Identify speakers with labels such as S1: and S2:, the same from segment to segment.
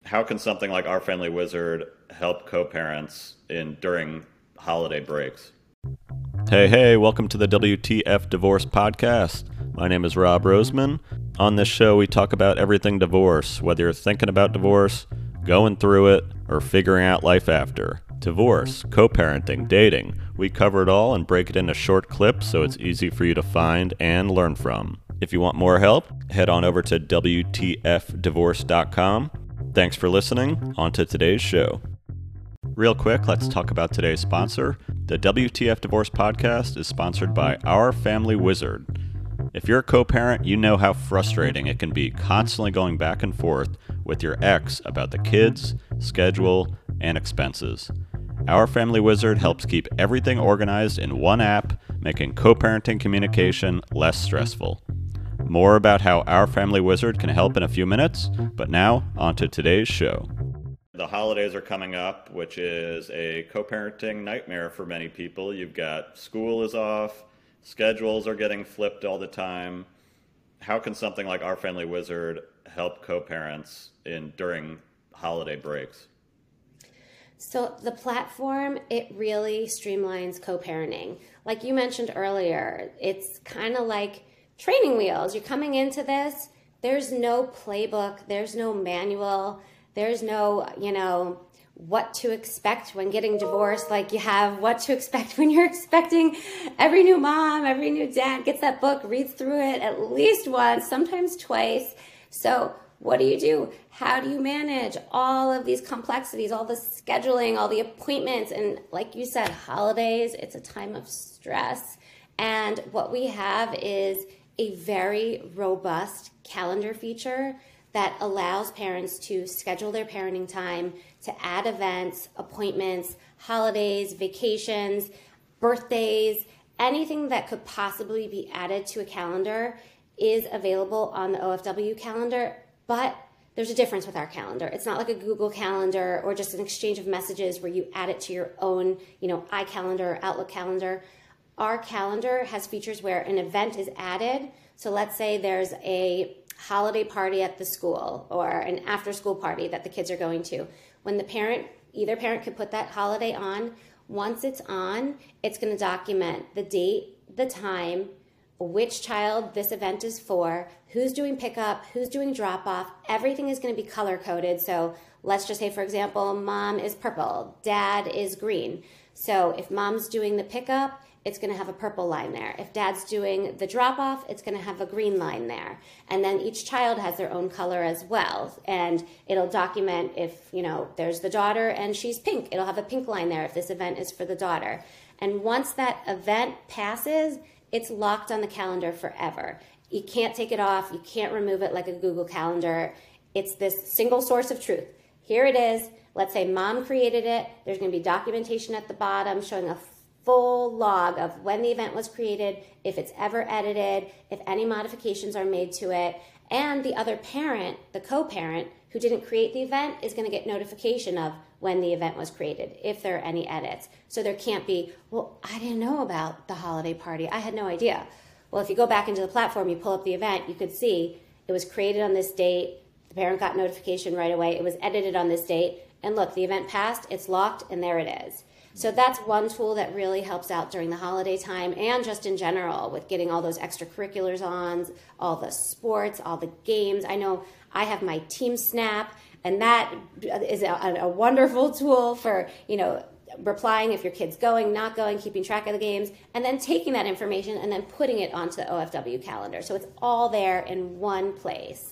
S1: How can something like Our Family Wizard help co-parents in during holiday breaks? Hey, welcome to the WTF Divorce Podcast. My name is Rob Roseman. On this show, we talk about everything divorce, whether you're thinking about divorce, going through it, or figuring out life after. Divorce, co-parenting, dating. We cover it all and break it into short clips so it's easy for you to find and learn from. If you want more help, head on over to WTFdivorce.com. Thanks for listening. On to today's show. Real quick, let's talk about today's sponsor. The WTF Divorce Podcast is sponsored by Our Family Wizard. If you're a co-parent, you know how frustrating it can be constantly going back and forth with your ex about the kids, schedule, and expenses. Our Family Wizard helps keep everything organized in one app, making co-parenting communication less stressful. More about how Our Family Wizard can help in a few minutes, but now, on to today's show. The holidays are coming up, which is a co-parenting nightmare for many people. You've got school is off, schedules are getting flipped all the time. How can something like Our Family Wizard help co-parents during holiday breaks?
S2: So the platform, it really streamlines co-parenting. Like you mentioned earlier, it's kind of like training wheels. You're coming into this, there's no playbook, there's no manual, there's no, what to expect when getting divorced. Like you have what to expect when you're expecting. Every new mom, every new dad gets that book, reads through it at least once, sometimes twice. So what do? How do you manage all of these complexities, all the scheduling, all the appointments? And like you said, holidays, it's a time of stress. And what we have is a very robust calendar feature that allows parents to schedule their parenting time, to add events, appointments, holidays, vacations, birthdays, anything that could possibly be added to a calendar is available on the OFW calendar. But there's a difference with our calendar. It's not like a Google Calendar or just an exchange of messages where you add it to your own, iCalendar or Outlook calendar. Our calendar has features where an event is added. So let's say there's a holiday party at the school or an after-school party that the kids are going to. When either parent could put that holiday on. Once it's on, it's going to document the date, the time, which child this event is for, who's doing pickup, who's doing drop-off. Everything is going to be color-coded. So let's just say, for example, mom is purple, dad is green. So if mom's doing the pickup, it's going to have a purple line there. If dad's doing the drop-off, it's going to have a green line there. And then each child has their own color as well. And it'll document if, there's the daughter and she's pink, it'll have a pink line there if this event is for the daughter. And once that event passes, it's locked on the calendar forever. You can't take it off. You can't remove it like a Google Calendar. It's this single source of truth. Here it is. Let's say mom created it. There's going to be documentation at the bottom showing a full log of when the event was created, if it's ever edited, if any modifications are made to it. And the other parent, the co-parent who didn't create the event, is going to get notification of when the event was created, if there are any edits. So there can't be, well, I didn't know about the holiday party. I had no idea. Well, if you go back into the platform, you pull up the event, you could see it was created on this date. The parent got notification right away. It was edited on this date. And look, the event passed, it's locked, and there it is. So that's one tool that really helps out during the holiday time and just in general with getting all those extracurriculars on, all the sports, all the games. I know I have my Team Snap, and that is a wonderful tool for, replying if your kid's going, not going, keeping track of the games, and then taking that information and then putting it onto the OFW calendar. So it's all there in one place.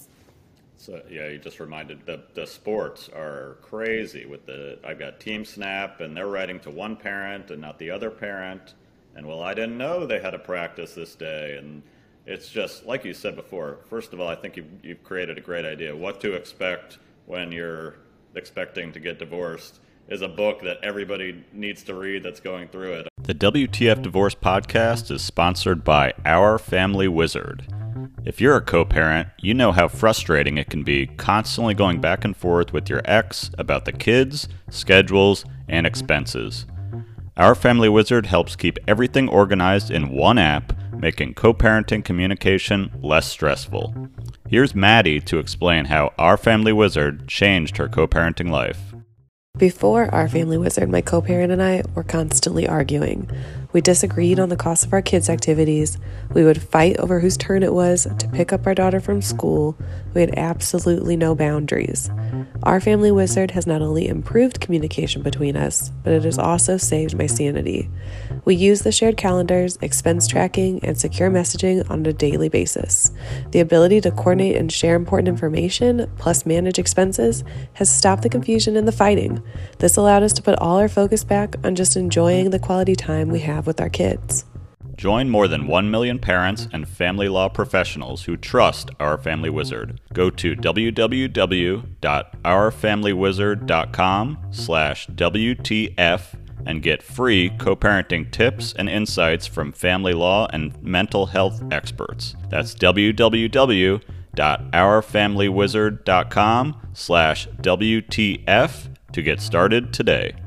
S1: So yeah, you just reminded the sports are crazy with I've got Team Snap and they're writing to one parent and not the other parent. And well, I didn't know they had a practice this day. And it's just, like you said before, first of all, I think you've created a great idea. What to expect when you're expecting to get divorced is a book that everybody needs to read that's going through it. The WTF Divorce Podcast is sponsored by Our Family Wizard. If you're a co-parent, you know how frustrating it can be constantly going back and forth with your ex about the kids, schedules, and expenses. Our Family Wizard helps keep everything organized in one app, making co-parenting communication less stressful. Here's Maddie to explain how Our Family Wizard changed her co-parenting life.
S3: Before Our Family Wizard, my co-parent and I were constantly arguing. We disagreed on the cost of our kids' activities. We would fight over whose turn it was to pick up our daughter from school. We had absolutely no boundaries. Our Family Wizard has not only improved communication between us, but it has also saved my sanity. We use the shared calendars, expense tracking, and secure messaging on a daily basis. The ability to coordinate and share important information, plus manage expenses, has stopped the confusion and the fighting. This allowed us to put all our focus back on just enjoying the quality time we have with our kids.
S1: Join more than 1 million parents and family law professionals who trust Our Family Wizard. Go to www.ourfamilywizard.com/WTF and get free co-parenting tips and insights from family law and mental health experts. That's www.ourfamilywizard.com/WTF to get started today.